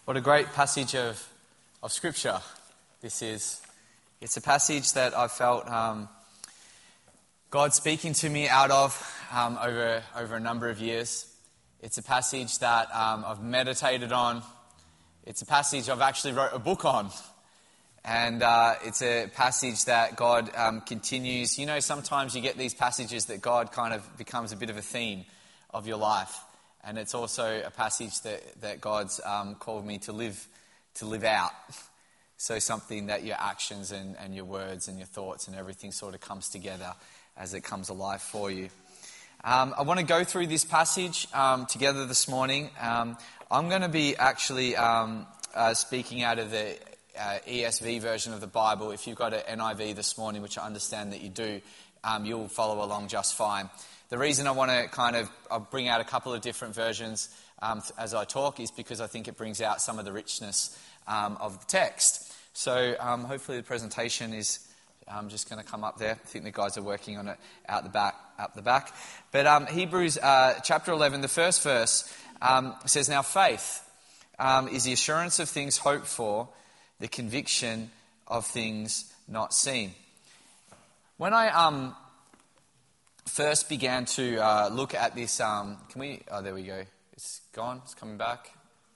What a great passage of Scripture this is. It's a passage that I felt God speaking to me out of over a number of years. It's a passage that I've meditated on. It's a passage I've actually wrote a book on. And it's a passage that God continues. You know, sometimes you get these passages that God kind of becomes a bit of a theme of your life. And it's also a passage that God's called me to live out. So something that your actions and your words and your thoughts and everything sort of comes together as it comes alive for you. I want to go through this passage together this morning. I'm going to be actually speaking out of the ESV version of the Bible. If you've got an NIV this morning, which I understand that you do, you'll follow along just fine. The reason I want to I'll bring out a couple of different versions as I talk is because I think it brings out some of the richness of the text. So hopefully the presentation is just going to come up there. I think the guys are working on it out the back. But Hebrews chapter 11, the first verse says, "Now faith is the assurance of things hoped for, the conviction of things not seen." When I first began to look at this, oh, there we go. It's gone. It's coming back.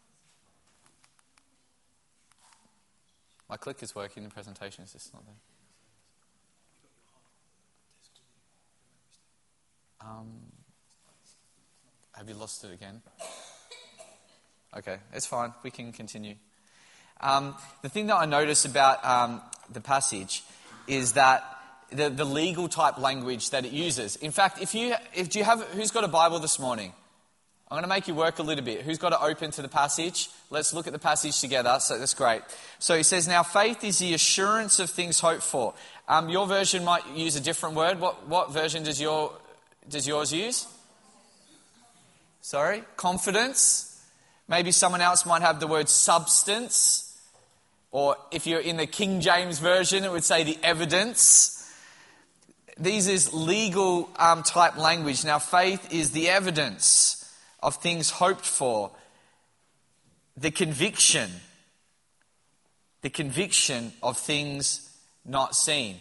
My clicker's working. The presentation is just not there. Have you lost it again? Okay, it's fine. We can continue. The thing that I notice about the passage is that the legal type language that it uses. In fact, who's got a Bible this morning? I'm going to make you work a little bit. Who's got it open to the passage? Let's look at the passage together. So that's great. So he says, "Now faith is the assurance of things hoped for." Your version might use a different word. What version does yours use? Sorry? Confidence. Maybe someone else might have the word substance. Or if you're in the King James Version, it would say the evidence. These is legal type language. Now faith is the evidence of things hoped for. The conviction of things not seen.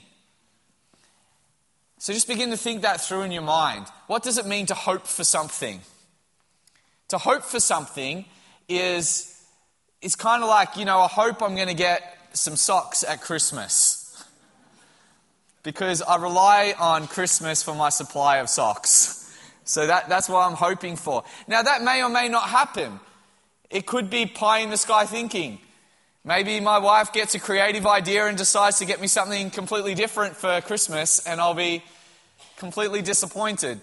So just begin to think that through in your mind. What does it mean to hope for something? To hope for something is kind of like, I hope I'm going to get some socks at Christmas. Because I rely on Christmas for my supply of socks. So that's what I'm hoping for. Now that may or may not happen. It could be pie in the sky thinking. Maybe my wife gets a creative idea and decides to get me something completely different for Christmas, and I'll be completely disappointed.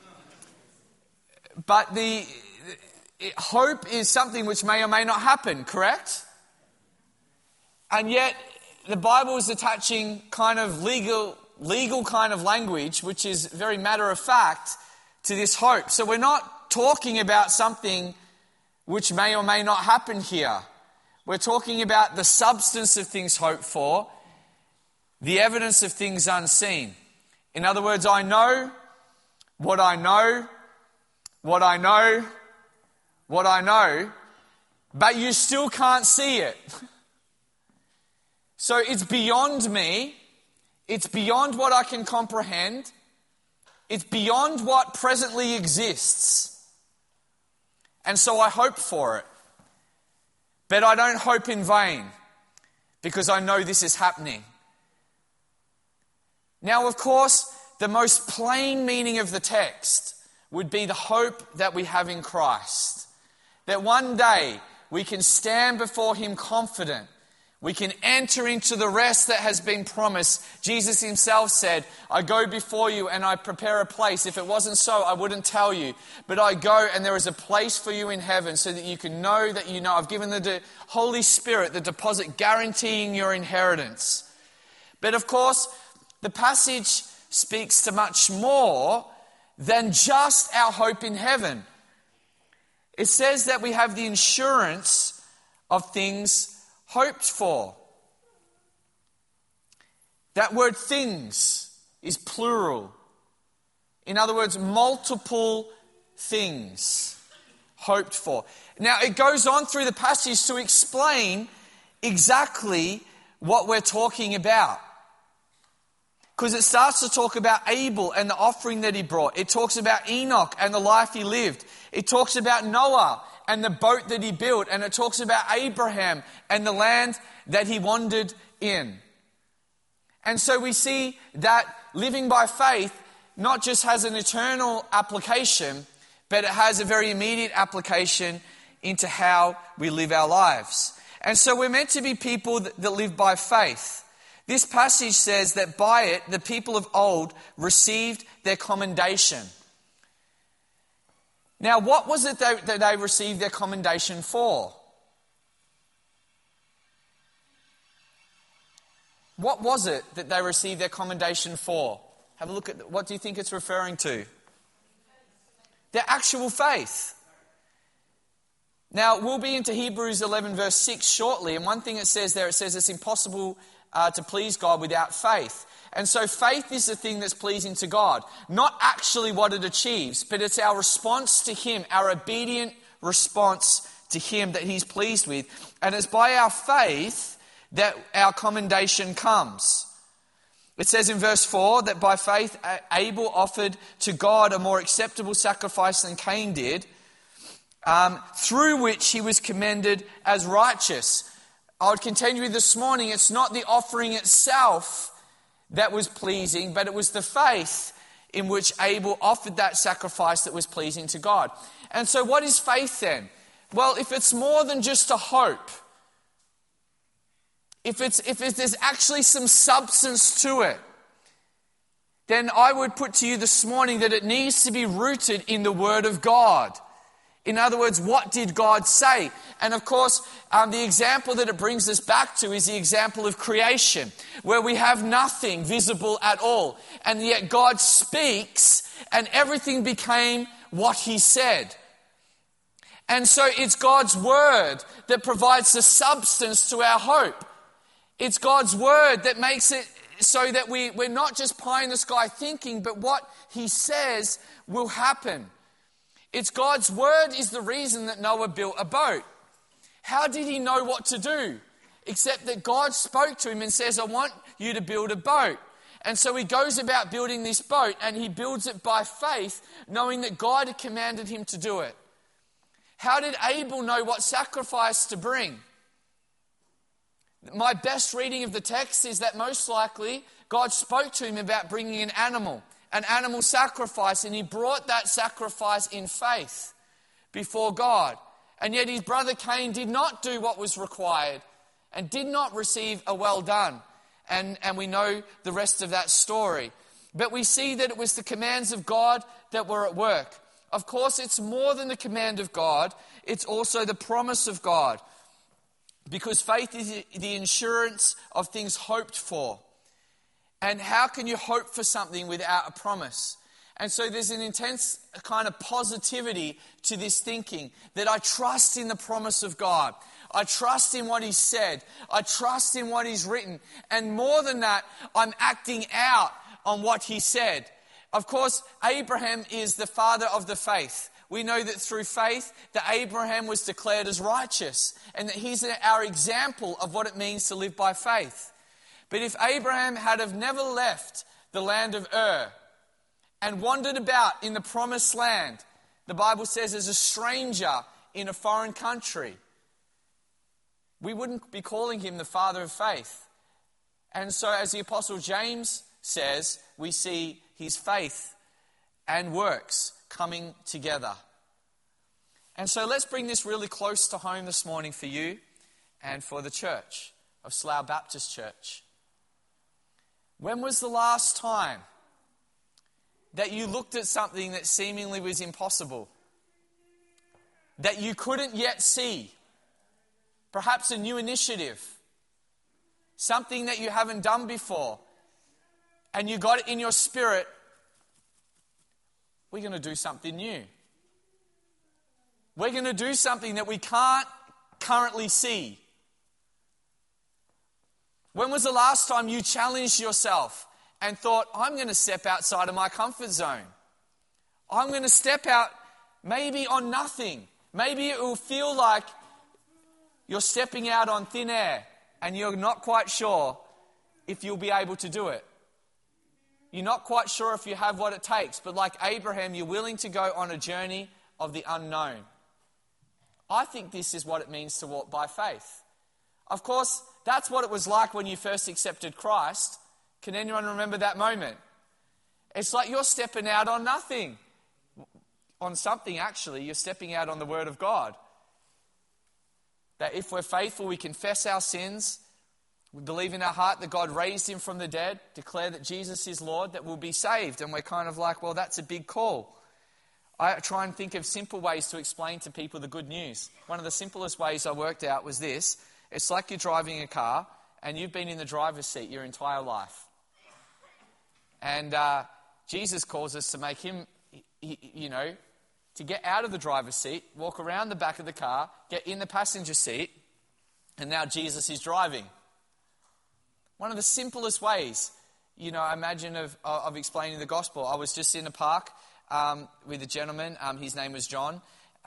But hope is something which may or may not happen, correct? And yet the Bible is attaching kind of legal kind of language, which is very matter of fact, to this hope. So we're not talking about something which may or may not happen here. We're talking about the substance of things hoped for, the evidence of things unseen. In other words, I know what I know, what I know, what I know, but you still can't see it. So it's beyond me. It's beyond what I can comprehend. It's beyond what presently exists. And so I hope for it. But I don't hope in vain, because I know this is happening. Now, of course, the most plain meaning of the text would be the hope that we have in Christ. That one day we can stand before Him confident. We can enter into the rest that has been promised. Jesus Himself said, "I go before you and I prepare a place. If it wasn't so, I wouldn't tell you. But I go and there is a place for you in heaven so that you can know that you know. I've given the Holy Spirit the deposit guaranteeing your inheritance." But of course, the passage speaks to much more than just our hope in heaven. It says that we have the assurance of things hoped for. That word things is plural. In other words, multiple things. hoped for. Now, it goes on through the passage to explain exactly what we're talking about. Because it starts to talk about Abel and the offering that he brought. It talks about Enoch and the life he lived. It talks about Noah and the boat that he built. And it talks about Abraham and the land that he wandered in. And so we see that living by faith not just has an eternal application, but it has a very immediate application into how we live our lives. And so we're meant to be people that live by faith. This passage says that by it, the people of old received their commendation. Now, what was it that they received their commendation for? What was it that they received their commendation for? Have a look at what do you think it's referring to? Their actual faith. Now, we'll be into Hebrews 11 verse 6 shortly, and one thing it says there, it says it's impossible to please God without faith. And so faith is the thing that's pleasing to God. Not actually what it achieves, but it's our response to Him, our obedient response to Him that He's pleased with. And it's by our faith that our commendation comes. It says in verse 4 that by faith Abel offered to God a more acceptable sacrifice than Cain did, through which he was commended as righteous. I would contend with you this morning, it's not the offering itself that was pleasing, but it was the faith in which Abel offered that sacrifice that was pleasing to God. And so what is faith then? Well, if it's more than just a hope, if there's actually some substance to it, then I would put to you this morning that it needs to be rooted in the Word of God. In other words, what did God say? And of course, the example that it brings us back to is the example of creation, where we have nothing visible at all. And yet God speaks and everything became what He said. And so it's God's Word that provides the substance to our hope. It's God's Word that makes it so that we're not just pie in the sky thinking, but what He says will happen. It's God's Word is the reason that Noah built a boat. How did he know what to do? Except that God spoke to him and says, I want you to build a boat. And so he goes about building this boat, and he builds it by faith, knowing that God had commanded him to do it. How did Abel know what sacrifice to bring? My best reading of the text is that most likely God spoke to him about bringing an animal sacrifice, and he brought that sacrifice in faith before God. And yet his brother Cain did not do what was required and did not receive a well done. And we know the rest of that story. But we see that it was the commands of God that were at work. Of course, it's more than the command of God. It's also the promise of God. Because faith is the insurance of things hoped for. And how can you hope for something without a promise? And so there's an intense kind of positivity to this thinking that I trust in the promise of God. I trust in what He said. I trust in what He's written. And more than that, I'm acting out on what He said. Of course, Abraham is the father of the faith. We know that through faith that Abraham was declared as righteous and that he's our example of what it means to live by faith. But if Abraham had have never left the land of Ur and wandered about in the promised land, the Bible says as a stranger in a foreign country, we wouldn't be calling him the father of faith. And so as the Apostle James says, we see his faith and works coming together. And so let's bring this really close to home this morning for you and for the church of Slough Baptist Church. When was the last time that you looked at something that seemingly was impossible, that you couldn't yet see? Perhaps a new initiative, something that you haven't done before, and you got it in your spirit, we're going to do something new. We're going to do something that we can't currently see. When was the last time you challenged yourself and thought, I'm going to step outside of my comfort zone? I'm going to step out maybe on nothing, Maybe it will feel like you're stepping out on thin air and you're not quite sure if you'll be able to do it. You're not quite sure if you have what it takes, but like Abraham, you're willing to go on a journey of the unknown. I think this is what it means to walk by faith. Of course, that's what it was like when you first accepted Christ. Can anyone remember that moment? It's like you're stepping out on nothing. On something, actually. You're stepping out on the Word of God. That if we're faithful, we confess our sins, we believe in our heart that God raised him from the dead, declare that Jesus is Lord, that we'll be saved. And we're kind of like, well, that's a big call. I try and think of simple ways to explain to people the good news. One of the simplest ways I worked out was this. It's like you're driving a car and you've been in the driver's seat your entire life. And Jesus calls us to make him, to get out of the driver's seat, walk around the back of the car, get in the passenger seat, and now Jesus is driving. One of the simplest ways, I imagine of explaining the gospel. I was just in a park with a gentleman. His name was John.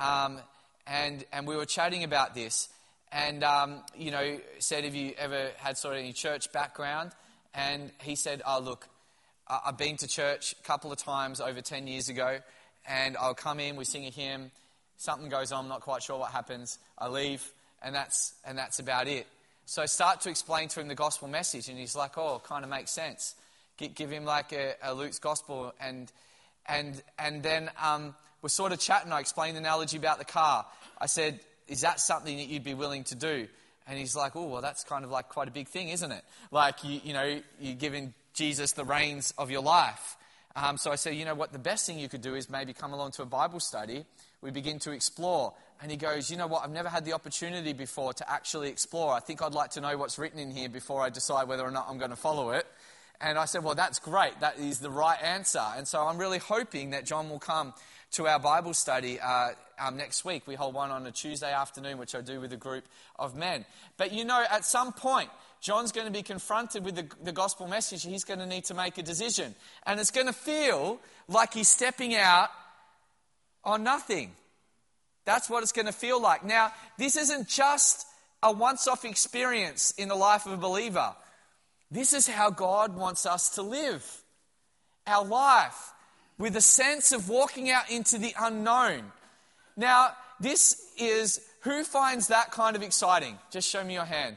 And we were chatting about this. And, said, have you ever had sort of any church background? And he said, look, I've been to church a couple of times over 10 years ago. And I'll come in, we sing a hymn, something goes on, I'm not quite sure what happens. I leave, and that's about it. So I start to explain to him the gospel message, and he's like, oh, it kind of makes sense. Give him like a Luke's gospel, and then we're sort of chatting. I explained the analogy about the car. I said, is that something that you'd be willing to do? And he's like, oh, well, that's kind of like quite a big thing, isn't it? Like, you're giving Jesus the reins of your life. So I said, what, the best thing you could do is maybe come along to a Bible study. We begin to explore. And he goes, you know what, I've never had the opportunity before to actually explore. I think I'd like to know what's written in here before I decide whether or not I'm going to follow it. And I said, well, that's great. That is the right answer. And so I'm really hoping that John will come to our Bible study next week. We hold one on a Tuesday afternoon, which I do with a group of men. But at some point, John's going to be confronted with the gospel message. He's going to need to make a decision. And it's going to feel like he's stepping out on nothing. That's what it's going to feel like. Now, this isn't just a once-off experience in the life of a believer. This is how God wants us to live our life, with a sense of walking out into the unknown. Now, this is, who finds that kind of exciting? Just show me your hand.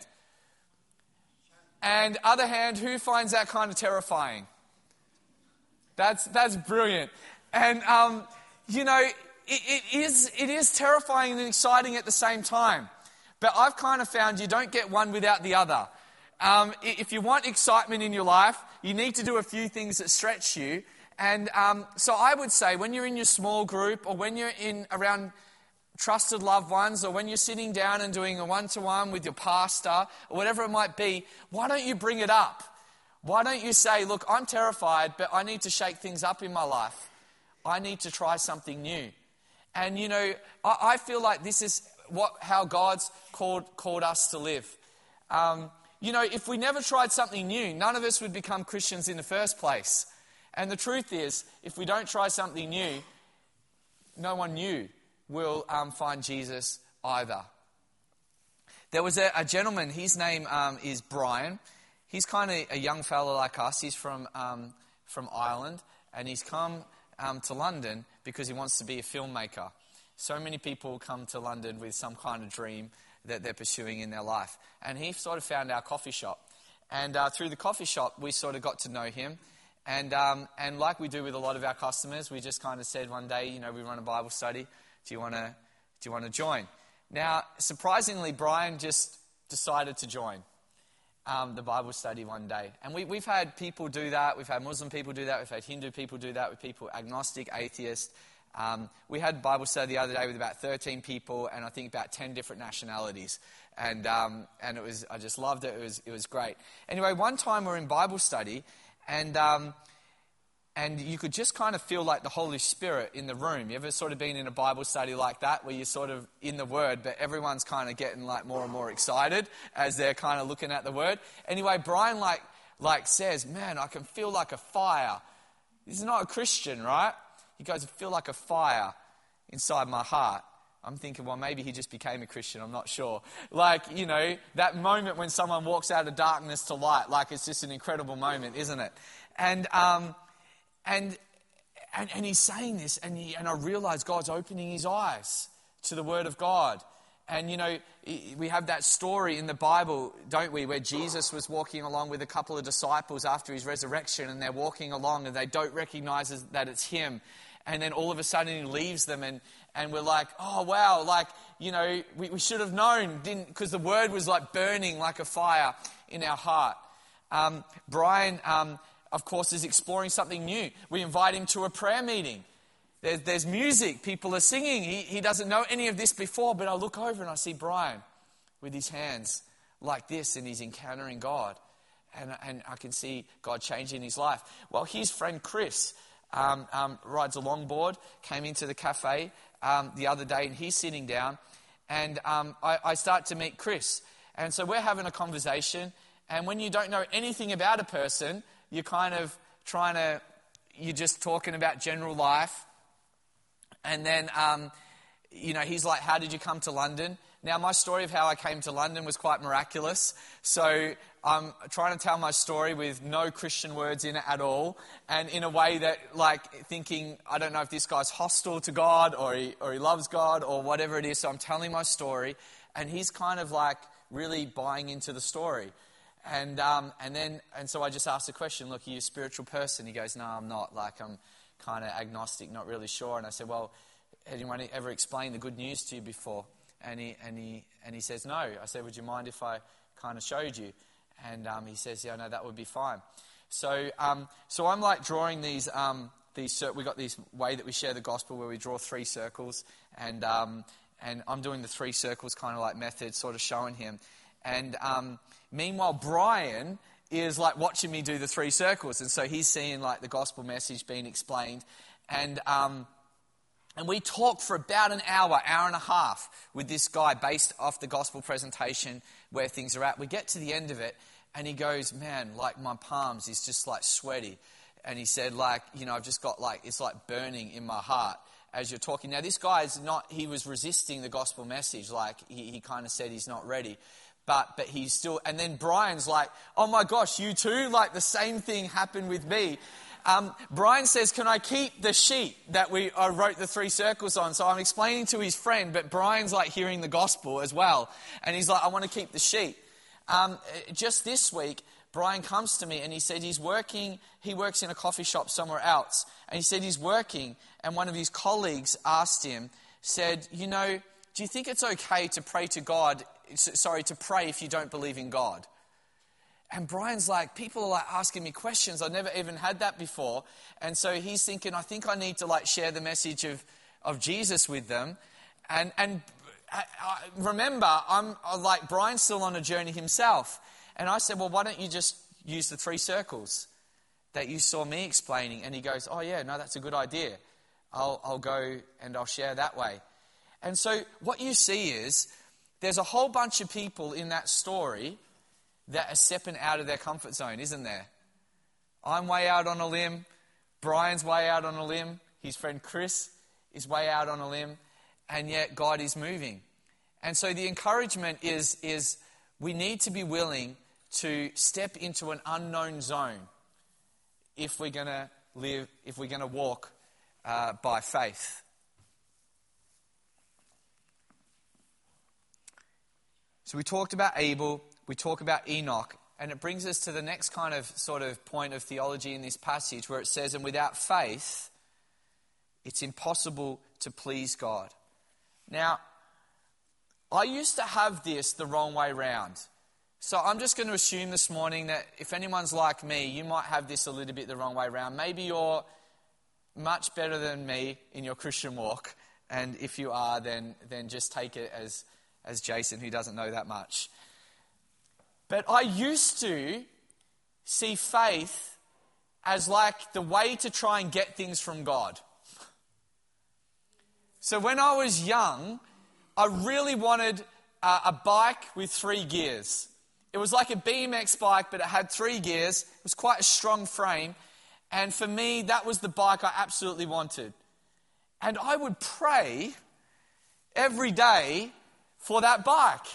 And other hand, who finds that kind of terrifying? That's brilliant. And, it is terrifying and exciting at the same time. But I've kind of found you don't get one without the other. If you want excitement in your life, you need to do a few things that stretch you. And so I would say when you're in your small group, or when you're around trusted loved ones, or when you're sitting down and doing a one-to-one with your pastor, or whatever it might be, why don't you bring it up? Why don't you say, look, I'm terrified, but I need to shake things up in my life. I need to try something new. And, I feel like this is how God's called us to live. If we never tried something new, none of us would become Christians in the first place. And the truth is, if we don't try something new, no one new will find Jesus either. There was a gentleman, his name is Brian. He's kind of a young fellow like us. He's from Ireland, and he's come to London because he wants to be a filmmaker. So many people come to London with some kind of dream that they're pursuing in their life. And he sort of found our coffee shop. And through the coffee shop, we sort of got to know him. And like we do with a lot of our customers, we just kind of said one day, we run a Bible study. Do you want to join? Now, surprisingly, Brian just decided to join the Bible study one day. And we've had people do that. We've had Muslim people do that. We've had Hindu people do that. With people agnostic, atheist. We had Bible study the other day with about 13 people, and I think about 10 different nationalities. And it was, I just loved it. It was great. Anyway, one time we're in Bible study, and you could just kind of feel like the Holy Spirit in the room. You ever sort of been in a Bible study like that, where you're sort of in the Word, but everyone's kind of getting like more and more excited as they're kind of looking at the Word? Anyway, Brian like says, man, I can feel like a fire. This is not a Christian, right? He goes, I feel like a fire inside my heart. I'm thinking, well, maybe he just became a Christian. I'm not sure. Like, you know, that moment when someone walks out of darkness to light, like it's just an incredible moment, isn't it? And he's saying this, and I realize God's opening his eyes to the Word of God. And, you know, we have that story in the Bible, don't we, where Jesus was walking along with a couple of disciples after his resurrection, and they're walking along and they don't recognize that it's him. And then all of a sudden he leaves them, and we're like, oh, wow, like, you know, we should have known, because the Word was like burning like a fire in our heart. Brian, of course, is exploring something new. We invite him to a prayer meeting. There's music, people are singing. He doesn't know any of this before, but I look over and I see Brian with his hands like this, and he's encountering God. And I can see God changing his life. Well, his friend Chris rides a longboard, came into the cafe the other day, and he's sitting down. And I start to meet Chris. And so we're having a conversation. And when you don't know anything about a person, you're kind of you're just talking about general life. And then, you know, he's like, how did you come to London? Now, my story of how I came to London was quite miraculous. So I'm trying to tell my story with no Christian words in it at all. And in a way that, like, thinking, I don't know if this guy's hostile to God or he loves God or whatever it is. So I'm telling my story. And he's kind of like really buying into the story. And so I just asked the question, look, are you a spiritual person? He goes, no, I'm not. Like, I'm kind of agnostic, not really sure. And I said, well, had anyone ever explained the good news to you before? And he says, no. I said, would you mind if I kind of showed you? And he says, yeah, no, that would be fine. So I'm like drawing these. We got this way that we share the gospel where we draw 3 circles, and I'm doing the 3 circles kind of like method, sort of showing him. And meanwhile, Brian is like watching me do the 3 circles, and so he's seeing like the gospel message being explained, and we talk for about an hour and a half with this guy based off the gospel presentation where things are at. We get to the end of it, and he goes, man, like my palms is just like sweaty, and he said, like, you know, I've just got like, it's like burning in my heart as you're talking. Now this guy he was resisting the gospel message, like he kind of said he's not ready. But he's still, and then Brian's like, oh my gosh, you too? Like the same thing happened with me. Brian says, can I keep the sheet that I wrote the 3 circles on? So I'm explaining to his friend, but Brian's like hearing the gospel as well. And he's like, I want to keep the sheet. Just this week, Brian comes to me and he said he works in a coffee shop somewhere else. And he said he's working, and one of his colleagues asked him, said, you know, do you think it's okay to pray to God? To pray if you don't believe in God? And Brian's like, people are like asking me questions. I've never even had that before. And so he's thinking, I think I need to like share the message of Jesus with them. And remember, I'm like, Brian's still on a journey himself. And I said, well, why don't you just use the 3 circles that you saw me explaining? And he goes, oh yeah, no, that's a good idea. I'll go and I'll share that way. And so what you see is, there's a whole bunch of people in that story that are stepping out of their comfort zone, isn't there? I'm way out on a limb. Brian's way out on a limb. His friend Chris is way out on a limb. And yet God is moving. And so the encouragement is we need to be willing to step into an unknown zone if we're going to walk by faith. So we talked about Abel, we talk about Enoch, and it brings us to the next kind of sort of point of theology in this passage where it says, and without faith, it's impossible to please God. Now, I used to have this the wrong way round. So I'm just going to assume this morning that if anyone's like me, you might have this a little bit the wrong way round. Maybe you're much better than me in your Christian walk, and if you are, then just take it as Jason, who doesn't know that much. But I used to see faith as like the way to try and get things from God. So when I was young, I really wanted a bike with 3 gears. It was like a BMX bike, but it had 3 gears. It was quite a strong frame. And for me, that was the bike I absolutely wanted. And I would pray every day for that bike.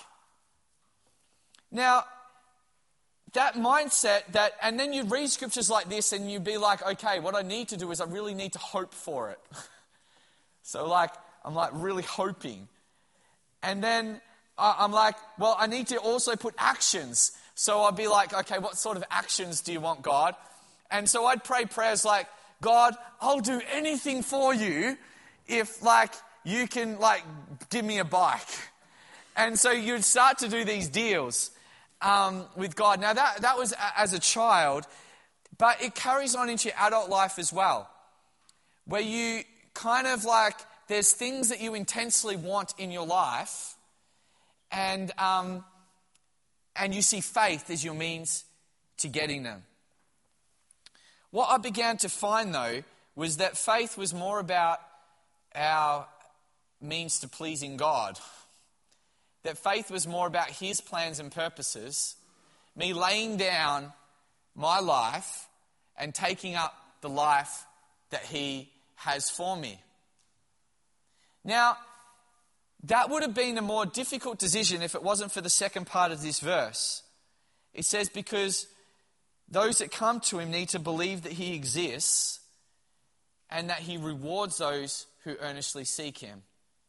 Now, that mindset and then you read scriptures like this and you'd be like, okay, what I need to do is I really need to hope for it. So I'm really hoping. And then I'm like, well, I need to also put actions. So I'd be like, okay, what sort of actions do you want, God? And so I'd pray prayers like, God, I'll do anything for you if you can give me a bike. And so you'd start to do these deals with God. Now that was as a child, but it carries on into your adult life as well, where you kind of there's things that you intensely want in your life, and you see faith as your means to getting them. What I began to find, though, was that faith was more about our means to pleasing God. That faith was more about His plans and purposes, me laying down my life and taking up the life that He has for me. Now, that would have been a more difficult decision if it wasn't for the second part of this verse. It says, because those that come to Him need to believe that He exists and that He rewards those who earnestly seek Him.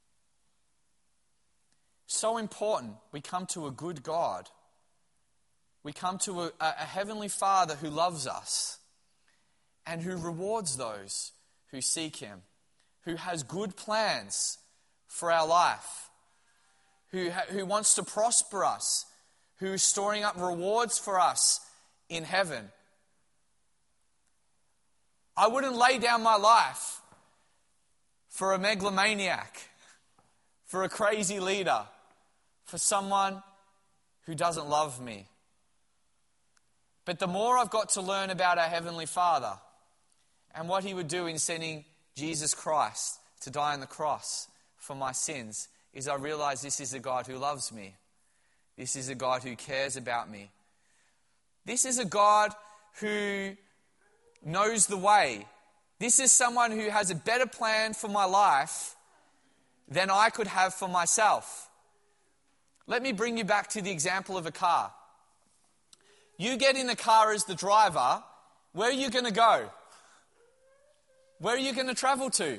So important. We come to a good God. We come to a heavenly Father who loves us and who rewards those who seek Him, who has good plans for our life, who wants to prosper us, who is storing up rewards for us in heaven. I wouldn't lay down my life for a megalomaniac, for a crazy leader, for someone who doesn't love me. But the more I've got to learn about our Heavenly Father and what He would do in sending Jesus Christ to die on the cross for my sins, is I realize this is a God who loves me. This is a God who cares about me. This is a God who knows the way. This is someone who has a better plan for my life than I could have for myself. Let me bring you back to the example of a car. You get in the car as the driver, where are you going to go? Where are you going to travel to?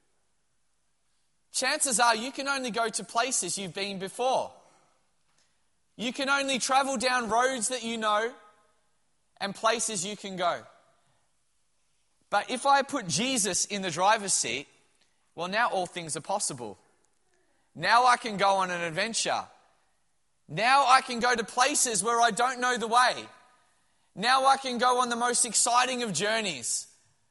Chances are you can only go to places you've been before. You can only travel down roads that you know and places you can go. But if I put Jesus in the driver's seat, well, now all things are possible. Now I can go on an adventure. Now I can go to places where I don't know the way. Now I can go on the most exciting of journeys.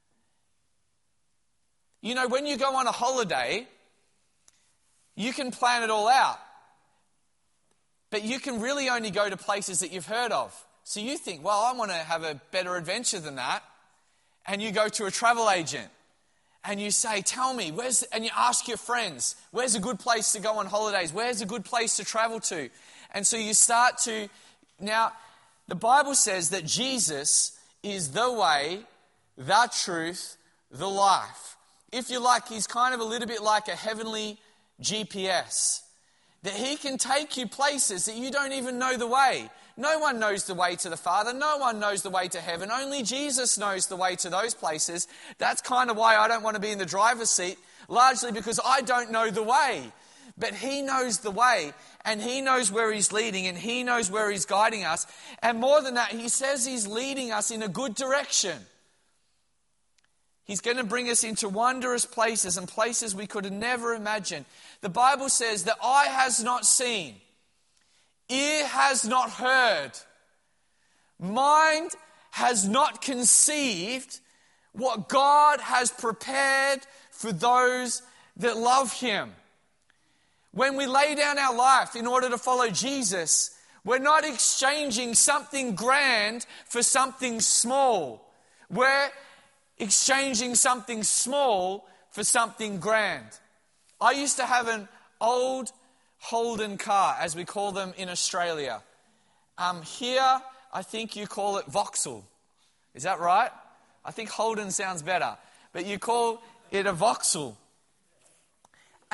You know, when you go on a holiday, you can plan it all out. But you can really only go to places that you've heard of. So you think, well, I want to have a better adventure than that. And you go to a travel agent and you say, tell me, and you ask your friends, where's a good place to go on holidays? Where's a good place to travel to? And so you start to, now, the Bible says that Jesus is the way, the truth, the life. If you like, He's kind of a little bit like a heavenly GPS. That He can take you places that you don't even know the way. No one knows the way to the Father. No one knows the way to heaven. Only Jesus knows the way to those places. That's kind of why I don't want to be in the driver's seat, largely because I don't know the way. But He knows the way, and He knows where He's leading, and He knows where He's guiding us. And more than that, He says He's leading us in a good direction. He's going to bring us into wondrous places and places we could have never imagined. The Bible says that eye has not seen, ear has not heard, mind has not conceived what God has prepared for those that love Him. When we lay down our life in order to follow Jesus, we're not exchanging something grand for something small. We're exchanging something small for something grand. I used to have an old Holden car, as we call them in Australia. Here, I think you call it Vauxhall. Is that right? I think Holden sounds better. But you call it a Vauxhall.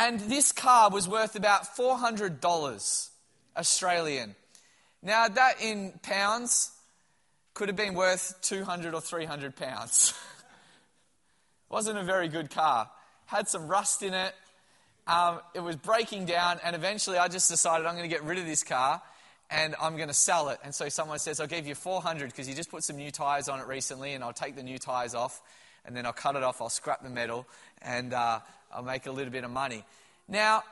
And this car was worth about $400 Australian. Now that in pounds could have been worth 200 or 300 pounds. Wasn't a very good car. Had some rust in it. It was breaking down, and eventually I just decided I'm going to get rid of this car and I'm going to sell it. And so someone says, I'll give you 400 because you just put some new tyres on it recently, and I'll take the new tyres off and then I'll cut it off, I'll scrap the metal, and I'll make a little bit of money. Now,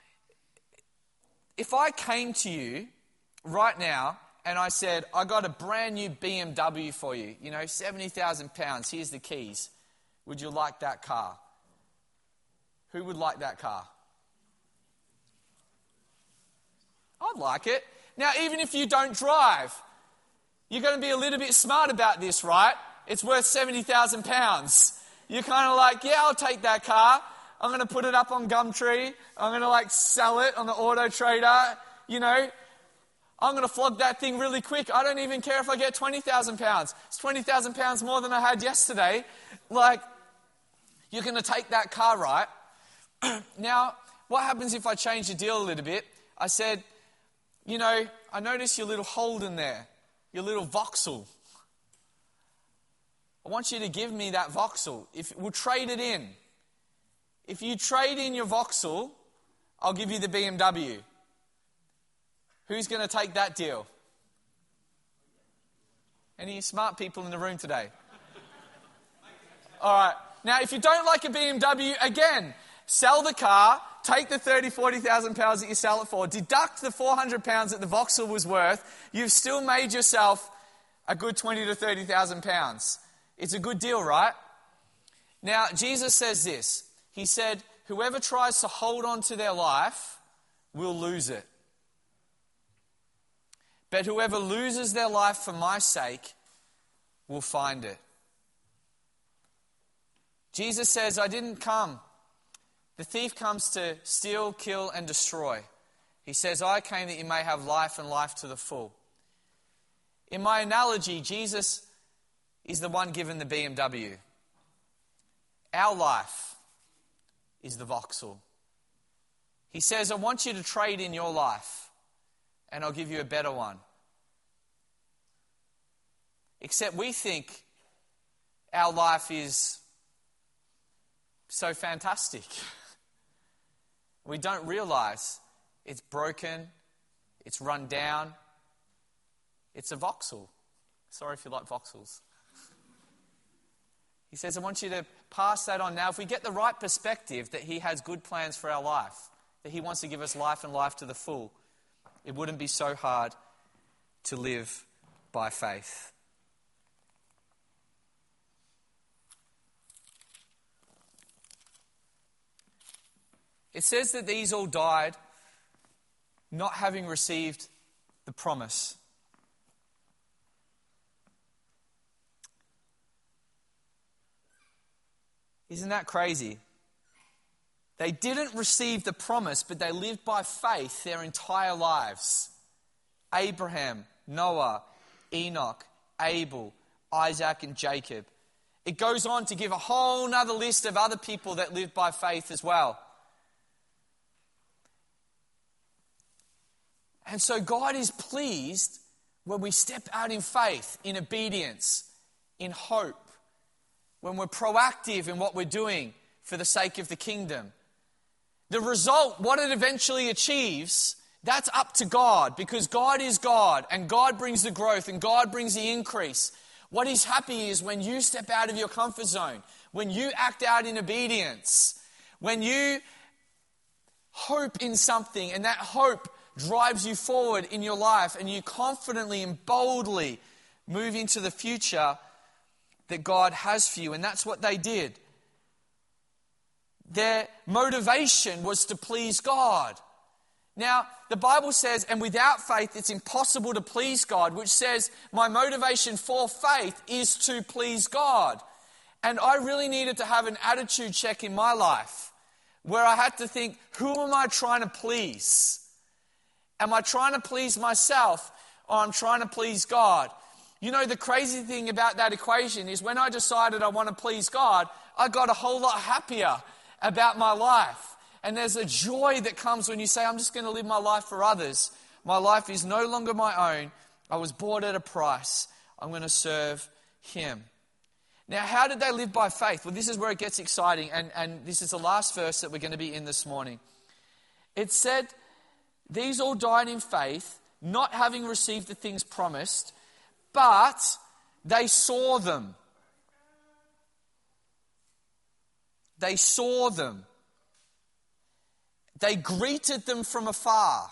if I came to you right now and I said, I got a brand new BMW for you, 70,000 pounds, here's the keys. Would you like that car? Who would like that car? I'd like it. Now, even if you don't drive, you're going to be a little bit smart about this, right? It's worth 70,000 pounds. You're kind of like, yeah, I'll take that car. I'm going to put it up on Gumtree. I'm going to sell it on the Auto Trader. I'm going to flog that thing really quick. I don't even care if I get 20,000 pounds. It's 20,000 pounds more than I had yesterday. You're going to take that car, right? Now, what happens if I change the deal a little bit? I said, I noticed your little Holden there, your little Vauxhall. I want you to give me that Vauxhall. We'll trade it in. If you trade in your Vauxhall, I'll give you the BMW. Who's going to take that deal? Any smart people in the room today? All right. Now, if you don't like a BMW, again, sell the car, take the 30,000, 40,000 pounds that you sell it for, deduct the 400 pounds that the Vauxhall was worth, you've still made yourself a good 20,000 to 30,000 pounds. It's a good deal, right? Now, Jesus says this. He said, whoever tries to hold on to their life will lose it. But whoever loses their life for my sake will find it. Jesus says, I didn't come. The thief comes to steal, kill, and destroy. He says, I came that you may have life and life to the full. In my analogy, Jesus is the one given the BMW. Our life is the Vauxhall. He says, I want you to trade in your life, and I'll give you a better one. Except we think our life is so fantastic. We don't realize it's broken, it's run down, it's a Vauxhall. Sorry if you like Vauxhalls. He says, I want you to pass that on. Now, if we get the right perspective that he has good plans for our life, that he wants to give us life and life to the full, it wouldn't be so hard to live by faith. It says that these all died not having received the promise. Isn't that crazy? They didn't receive the promise, but they lived by faith their entire lives. Abraham, Noah, Enoch, Abel, Isaac, and Jacob. It goes on to give a whole other list of other people that lived by faith as well. And so God is pleased when we step out in faith, in obedience, in hope, when we're proactive in what we're doing for the sake of the kingdom. The result, what it eventually achieves, that's up to God, because God is God and God brings the growth and God brings the increase. What He's happy is when you step out of your comfort zone, when you act out in obedience, when you hope in something and that hope drives you forward in your life and you confidently and boldly move into the future that God has for you. And that's what they did. Their motivation was to please God. Now, the Bible says, and without faith it's impossible to please God, which says my motivation for faith is to please God. And I really needed to have an attitude check in my life where I had to think, who am I trying to please? Am I trying to please myself, or I'm trying to please God? You know, the crazy thing about that equation is when I decided I want to please God, I got a whole lot happier about my life. And there's a joy that comes when you say, I'm just going to live my life for others. My life is no longer my own. I was bought at a price. I'm going to serve him. Now, how did they live by faith? Well, this is where it gets exciting. And this is the last verse that we're going to be in this morning. It said, these all died in faith, not having received the things promised, but they saw them. They saw them. They greeted them from afar.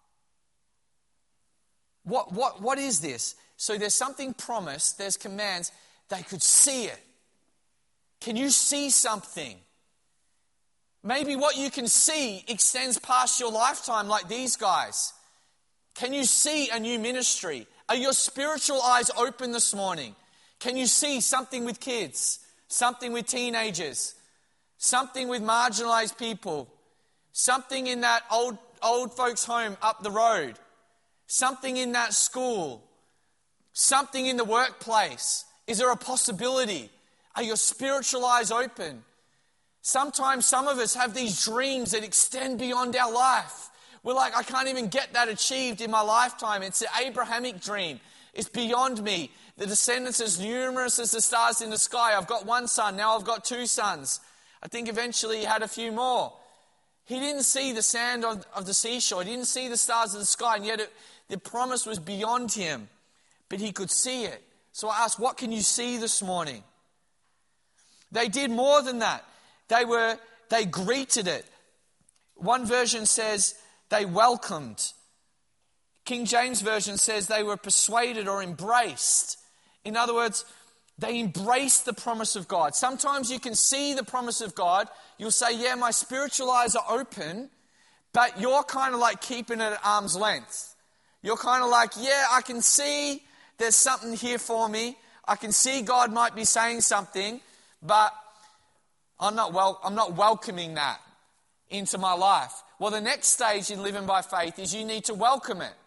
What is this? So there's something promised, there's commands, they could see it. Can you see something? Maybe what you can see extends past your lifetime like these guys. Can you see a new ministry? Are your spiritual eyes open this morning? Can you see something with kids, something with teenagers, something with marginalized people, something in that old folks' home up the road, something in that school, something in the workplace? Is there a possibility? Are your spiritual eyes open? Sometimes some of us have these dreams that extend beyond our life. We're like, I can't even get that achieved in my lifetime. It's the Abrahamic dream. It's beyond me. The descendants as numerous as the stars in the sky. I've got one son, now I've got two sons. I think eventually he had a few more. He didn't see the sand of the seashore. He didn't see the stars of the sky, and yet the promise was beyond him. But he could see it. So I asked, what can you see this morning? They did more than that. They greeted it. One version says they welcomed. King James Version says they were persuaded or embraced. In other words, they embraced the promise of God. Sometimes you can see the promise of God. You'll say, yeah, my spiritual eyes are open, but you're kind of like keeping it at arm's length. You're kind of like, yeah, I can see there's something here for me. I can see God might be saying something, but I'm not welcoming that into my life. Well, the next stage in living by faith is you need to welcome it.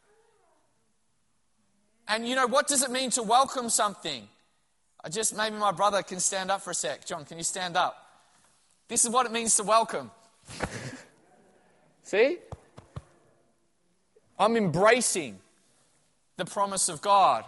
And you know, what does it mean to welcome something? Maybe my brother can stand up for a sec. John, can you stand up? This is what it means to welcome. See? I'm embracing the promise of God.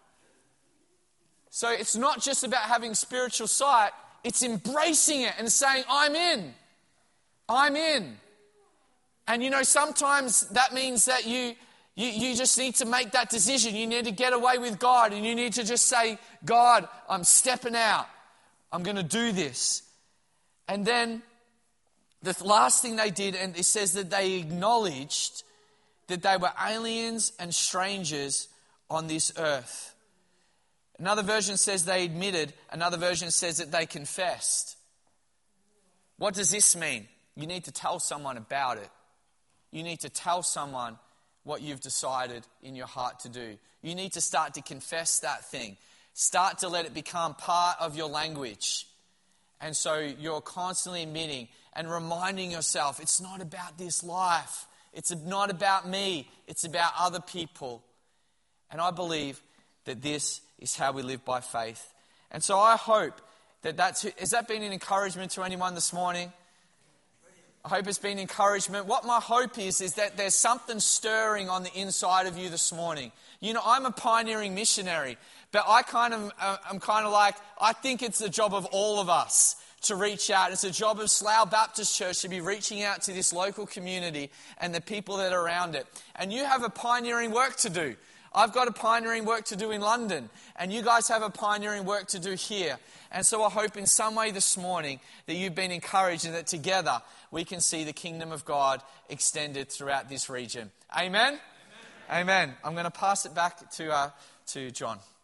So it's not just about having spiritual sight, it's embracing it and saying, I'm in. I'm in. And you know, sometimes that means that you just need to make that decision. You need to get away with God and you need to just say, God, I'm stepping out. I'm going to do this. And then the last thing they did, and it says that they acknowledged that they were aliens and strangers on this earth. Another version says they admitted. Another version says that they confessed. What does this mean? You need to tell someone about it. You need to tell someone what you've decided in your heart to do. You need to start to confess that thing. Start to let it become part of your language. And so you're constantly admitting and reminding yourself, it's not about this life. It's not about me. It's about other people. And I believe that this is how we live by faith. And so I hope has that been an encouragement to anyone this morning? I hope it's been encouragement. What my hope is that there's something stirring on the inside of you this morning. You know, I'm a pioneering missionary, but I'm kind of like, I think it's the job of all of us to reach out. It's a job of Slough Baptist Church to be reaching out to this local community and the people that are around it. And you have a pioneering work to do. I've got a pioneering work to do in London, and you guys have a pioneering work to do here. And so I hope in some way this morning that you've been encouraged and that together we can see the kingdom of God extended throughout this region. Amen? Amen. I'm going to pass it back to John.